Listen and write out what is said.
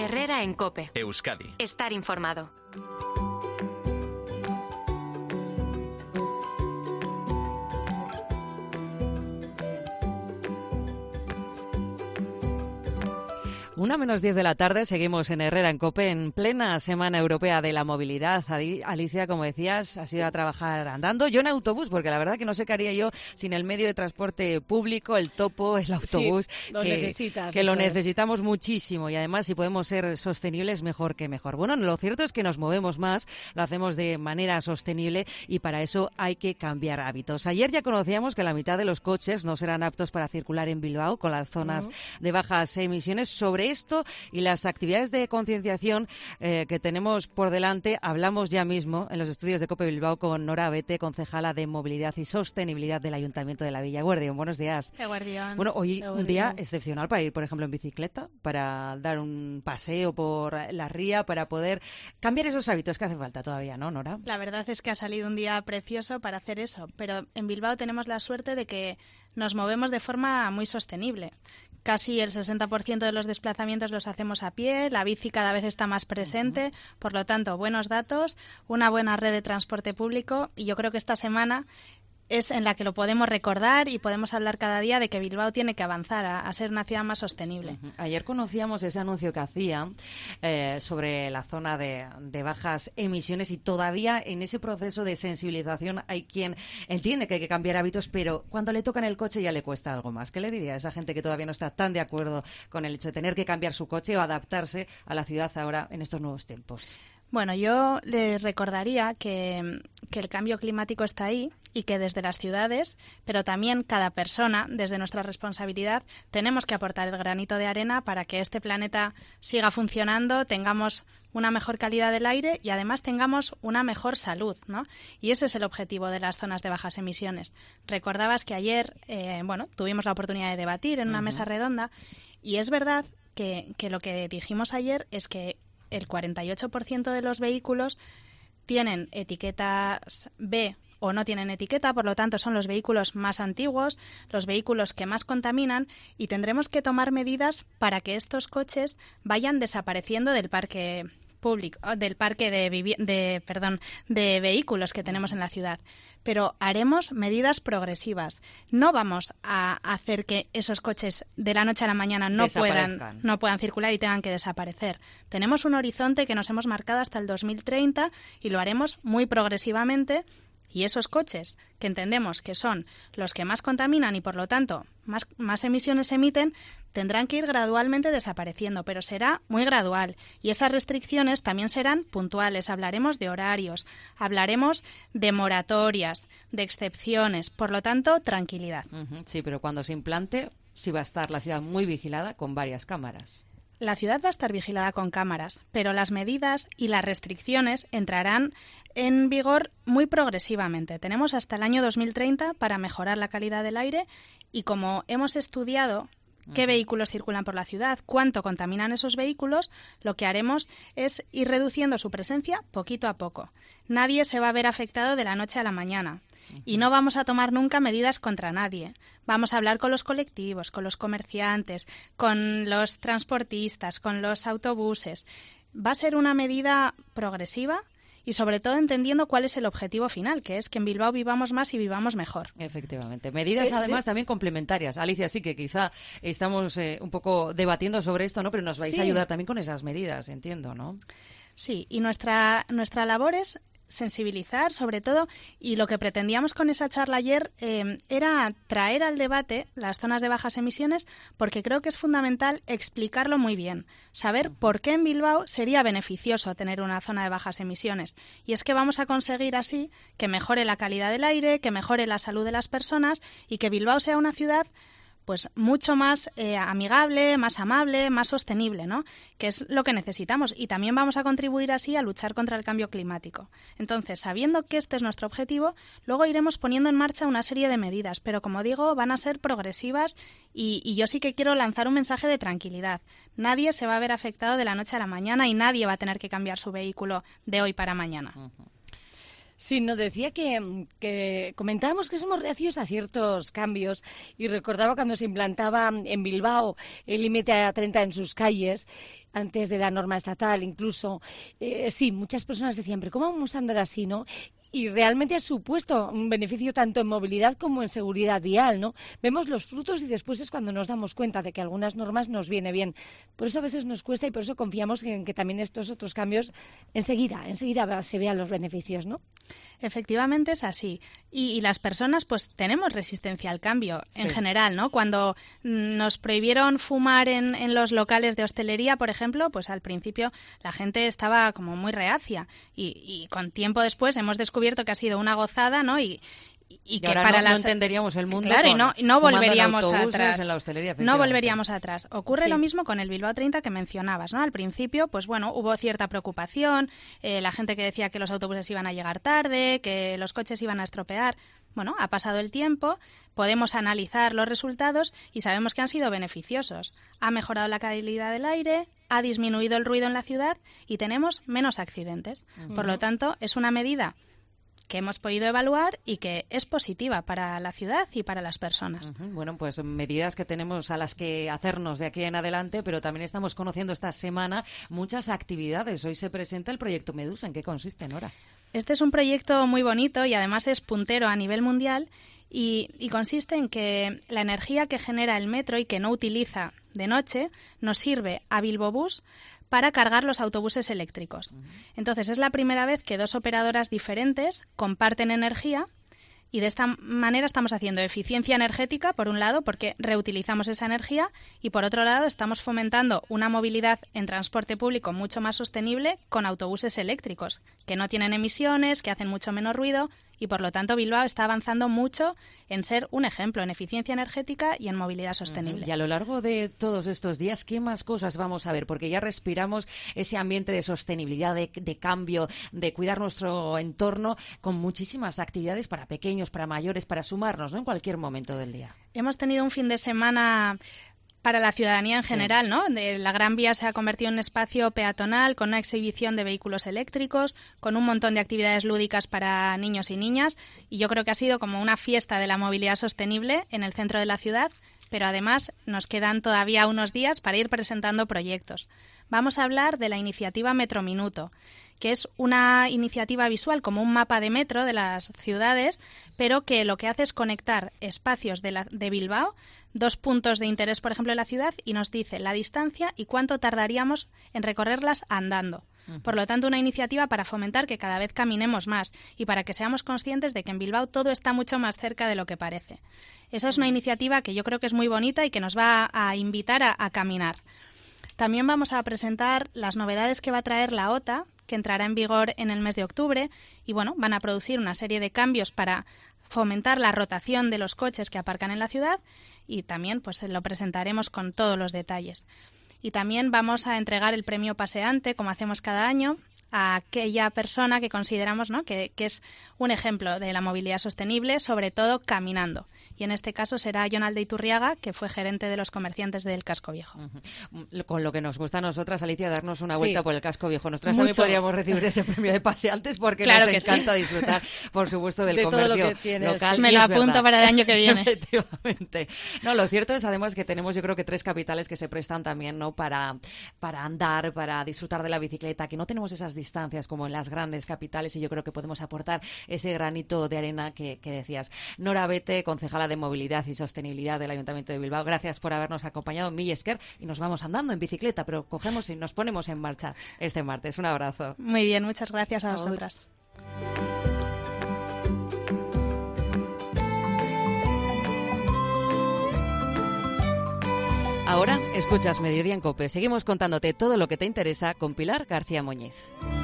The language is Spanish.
Herrera en COPE. Euskadi. Estar informado. Una menos 10 de la tarde, seguimos en Herrera en COPE, en plena Semana Europea de la Movilidad. Alicia, como decías, has ido a trabajar andando, yo en autobús, porque la verdad que no sé qué haría yo sin el medio de transporte público, el topo, el autobús, sí, que lo necesitamos muchísimo, y además si podemos ser sostenibles, mejor que mejor. Bueno, lo cierto es que nos movemos más, lo hacemos de manera sostenible y para eso hay que cambiar hábitos. Ayer ya conocíamos que la mitad de los coches no serán aptos para circular en Bilbao con las zonas de bajas emisiones. Sobre esto y las actividades de concienciación que tenemos por delante, hablamos ya mismo en los estudios de COPE Bilbao con Nora Abete, concejala de Movilidad y Sostenibilidad del Ayuntamiento de la Villa Guardión. Buenos días. Guardión. Bueno, hoy un día excepcional para ir, por ejemplo, en bicicleta, para dar un paseo por la ría, para poder cambiar esos hábitos que hacen falta todavía, ¿no, Nora? La verdad es que ha salido un día precioso para hacer eso, pero en Bilbao tenemos la suerte de que nos movemos de forma muy sostenible. Casi el 60% de los desplazamientos los hacemos a pie, la bici cada vez está más presente, por lo tanto, buenos datos, una buena red de transporte público, y yo creo que esta semana es en la que lo podemos recordar y podemos hablar cada día de que Bilbao tiene que avanzar a ser una ciudad más sostenible. Ayer conocíamos ese anuncio que hacía sobre la zona de bajas emisiones, y todavía en ese proceso de sensibilización hay quien entiende que hay que cambiar hábitos, pero cuando le tocan el coche ya le cuesta algo más. ¿Qué le diría a esa gente que todavía no está tan de acuerdo con el hecho de tener que cambiar su coche o adaptarse a la ciudad ahora en estos nuevos tiempos? Bueno, yo les recordaría que el cambio climático está ahí y que desde las ciudades, pero también cada persona, desde nuestra responsabilidad, tenemos que aportar el granito de arena para que este planeta siga funcionando, tengamos una mejor calidad del aire y además tengamos una mejor salud, ¿no? Y ese es el objetivo de las zonas de bajas emisiones. Recordabas que ayer, tuvimos la oportunidad de debatir en una mesa redonda, y es verdad que lo que dijimos ayer es que el 48% de los vehículos tienen etiquetas B o no tienen etiqueta, por lo tanto son los vehículos más antiguos, los vehículos que más contaminan, y tendremos que tomar medidas para que estos coches vayan desapareciendo del parque público, del parque de vehículos que tenemos en la ciudad. Pero haremos medidas progresivas. No vamos a hacer que esos coches de la noche a la mañana no puedan circular y tengan que desaparecer. Tenemos un horizonte que nos hemos marcado hasta el 2030 y lo haremos muy progresivamente. Y esos coches, que entendemos que son los que más contaminan y, por lo tanto, más emisiones emiten, tendrán que ir gradualmente desapareciendo, pero será muy gradual. Y esas restricciones también serán puntuales. Hablaremos de horarios, hablaremos de moratorias, de excepciones. Por lo tanto, tranquilidad. Sí, pero cuando se implante, sí va a estar la ciudad muy vigilada con varias cámaras. La ciudad va a estar vigilada con cámaras, pero las medidas y las restricciones entrarán en vigor muy progresivamente. Tenemos hasta el año 2030 para mejorar la calidad del aire, y como hemos estudiado qué vehículos circulan por la ciudad, cuánto contaminan esos vehículos, lo que haremos es ir reduciendo su presencia poquito a poco. Nadie se va a ver afectado de la noche a la mañana. Y no vamos a tomar nunca medidas contra nadie. Vamos a hablar con los colectivos, con los comerciantes, con los transportistas, con los autobuses. Va a ser una medida progresiva y sobre todo entendiendo cuál es el objetivo final, que es que en Bilbao vivamos más y vivamos mejor. Efectivamente. Medidas además también complementarias. Alicia, sí que quizá estamos un poco debatiendo sobre esto, ¿no? Pero nos vais a ayudar también con esas medidas, entiendo, ¿no? Sí, y nuestra labor es sensibilizar sobre todo, y lo que pretendíamos con esa charla ayer era traer al debate las zonas de bajas emisiones, porque creo que es fundamental explicarlo muy bien, saber por qué en Bilbao sería beneficioso tener una zona de bajas emisiones, y es que vamos a conseguir así que mejore la calidad del aire, que mejore la salud de las personas y que Bilbao sea una ciudad pues mucho más amigable, más amable, más sostenible, ¿no? Que es lo que necesitamos, y también vamos a contribuir así a luchar contra el cambio climático. Entonces, sabiendo que este es nuestro objetivo, luego iremos poniendo en marcha una serie de medidas, pero como digo, van a ser progresivas, y yo sí que quiero lanzar un mensaje de tranquilidad. Nadie se va a ver afectado de la noche a la mañana y nadie va a tener que cambiar su vehículo de hoy para mañana. Sí, nos decía que comentábamos que somos reacios a ciertos cambios y recordaba cuando se implantaba en Bilbao el límite a 30 en sus calles, antes de la norma estatal incluso. Sí, muchas personas decían, pero ¿cómo vamos a andar así, no? Y realmente ha supuesto un beneficio tanto en movilidad como en seguridad vial, ¿no? Vemos los frutos y después es cuando nos damos cuenta de que algunas normas nos viene bien. Por eso a veces nos cuesta y por eso confiamos en que también estos otros cambios enseguida se vean los beneficios, ¿no? Efectivamente es así. Y las personas pues tenemos resistencia al cambio en general, ¿no? Cuando nos prohibieron fumar en los locales de hostelería, por ejemplo, pues al principio la gente estaba como muy reacia y con tiempo después hemos descubierto que ha sido una gozada, ¿no? Y que ahora para no entenderíamos el mundo. Claro, y no volveríamos atrás. No volveríamos atrás. Ocurre lo mismo con el Bilbao 30 que mencionabas, ¿no? Al principio, pues bueno, hubo cierta preocupación, la gente que decía que los autobuses iban a llegar tarde, que los coches iban a estropear. Bueno, ha pasado el tiempo, podemos analizar los resultados y sabemos que han sido beneficiosos. Ha mejorado la calidad del aire, ha disminuido el ruido en la ciudad y tenemos menos accidentes. Por lo tanto, es una medida que hemos podido evaluar y que es positiva para la ciudad y para las personas. Bueno, pues medidas que tenemos a las que hacernos de aquí en adelante, pero también estamos conociendo esta semana muchas actividades. Hoy se presenta el proyecto Medusa. ¿En qué consiste, Nora? Este es un proyecto muy bonito y además es puntero a nivel mundial y consiste en que la energía que genera el metro y que no utiliza de noche nos sirve a Bilbobús para cargar los autobuses eléctricos. Entonces, es la primera vez que dos operadoras diferentes comparten energía y de esta manera estamos haciendo eficiencia energética, por un lado, porque reutilizamos esa energía y, por otro lado, estamos fomentando una movilidad en transporte público mucho más sostenible con autobuses eléctricos, que no tienen emisiones, que hacen mucho menos ruido y, por lo tanto, Bilbao está avanzando mucho en ser un ejemplo en eficiencia energética y en movilidad sostenible. Y a lo largo de todos estos días, ¿qué más cosas vamos a ver? Porque ya respiramos ese ambiente de sostenibilidad, de cambio, de cuidar nuestro entorno con muchísimas actividades para pequeños, para mayores, para sumarnos, ¿no? En cualquier momento del día. Hemos tenido un fin de semana para la ciudadanía en general, ¿no? La Gran Vía se ha convertido en un espacio peatonal con una exhibición de vehículos eléctricos, con un montón de actividades lúdicas para niños y niñas, y yo creo que ha sido como una fiesta de la movilidad sostenible en el centro de la ciudad, pero además nos quedan todavía unos días para ir presentando proyectos. Vamos a hablar de la iniciativa Metro Minuto, que es una iniciativa visual como un mapa de metro de las ciudades, pero que lo que hace es conectar espacios de Bilbao, dos puntos de interés, por ejemplo, en la ciudad, y nos dice la distancia y cuánto tardaríamos en recorrerlas andando. Por lo tanto, una iniciativa para fomentar que cada vez caminemos más y para que seamos conscientes de que en Bilbao todo está mucho más cerca de lo que parece. Esa es una iniciativa que yo creo que es muy bonita y que nos va a invitar a caminar. También vamos a presentar las novedades que va a traer la OTA, que entrará en vigor en el mes de octubre, y bueno, van a producir una serie de cambios para fomentar la rotación de los coches que aparcan en la ciudad y también pues lo presentaremos con todos los detalles. Y también vamos a entregar el premio paseante, como hacemos cada año, a aquella persona que consideramos, ¿no?, que es un ejemplo de la movilidad sostenible, sobre todo caminando. Y en este caso será Jonalde Iturriaga, que fue gerente de los comerciantes del Casco Viejo. Con lo que nos gusta a nosotras, Alicia, darnos una vuelta por el Casco Viejo. Nosotras también podríamos recibir ese premio de paseantes porque claro nos encanta disfrutar, por supuesto, del comercio local. Me lo apunto para el año que viene. Efectivamente. No, lo cierto es además que tenemos, yo creo que 3 capitales que se prestan también, ¿no?, para andar, para disfrutar de la bicicleta, que no tenemos esas distancias como en las grandes capitales y yo creo que podemos aportar ese granito de arena que decías. Nora Bete, concejala de Movilidad y Sostenibilidad del Ayuntamiento de Bilbao, gracias por habernos acompañado. Mil esker, y nos vamos andando en bicicleta, pero cogemos y nos ponemos en marcha este martes. Un abrazo. Muy bien, muchas gracias a vosotras. Ahora escuchas Mediodía en COPE. Seguimos contándote todo lo que te interesa con Pilar García Muñiz.